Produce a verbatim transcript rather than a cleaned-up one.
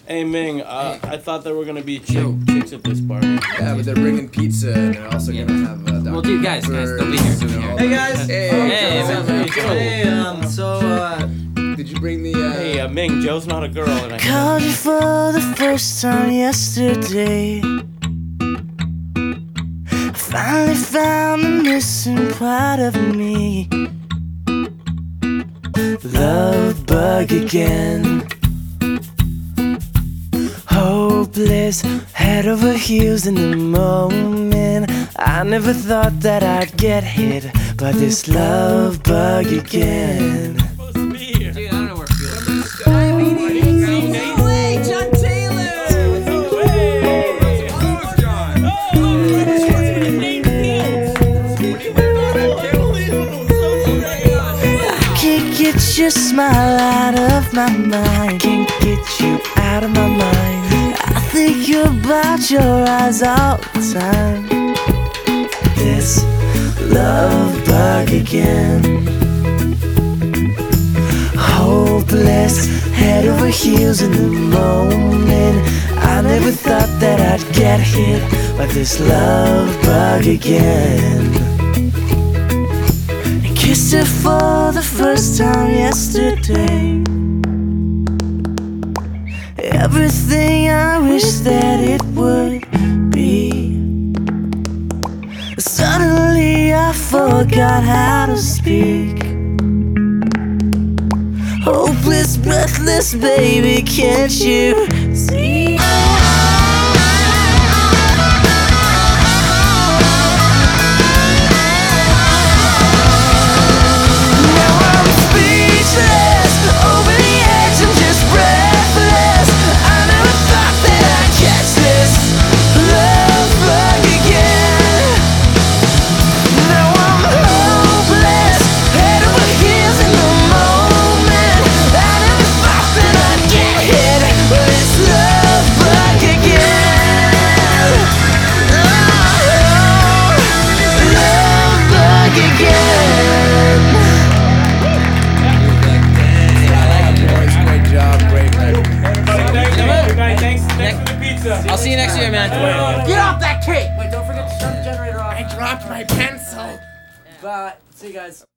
Hey Ming, uh, I thought there were gonna be chick chicks at this party. Yeah, but they're bringing pizza and they're also Yeah. gonna have uh, Doctor Well, dude, guys, guys, they'll be here, they'll be you know, here. all Hey that. guys. Hey, Hey, what's up, man. man? Hey, um, so, uh, Did you bring the? Uh, Hey uh, Ming, Joe's not a girl, and I Called you for the first time yesterday. I finally found the missing part of me. Love bug again. Hopeless, head over heels in the moment. I never thought that I'd get hit by this love bug again. supposed to be here. Dude, I don't know where Field is. Hey, John Taylor! Can't get your smile out of my mind. Can't get you out of my mind. I think about your eyes all the time. This love bug again. Hopeless, head over heels in the moment. I never thought that I'd get hit by this love bug again. Kissed her for the first time yesterday. Everything I wish that it would be. Suddenly I forgot how to speak. Hopeless, breathless, baby, can't you see? Great job, great night. I'll see you next year, man. Get off that cake! Wait, don't forget to turn the generator off. I dropped my pencil. Bye. See you guys.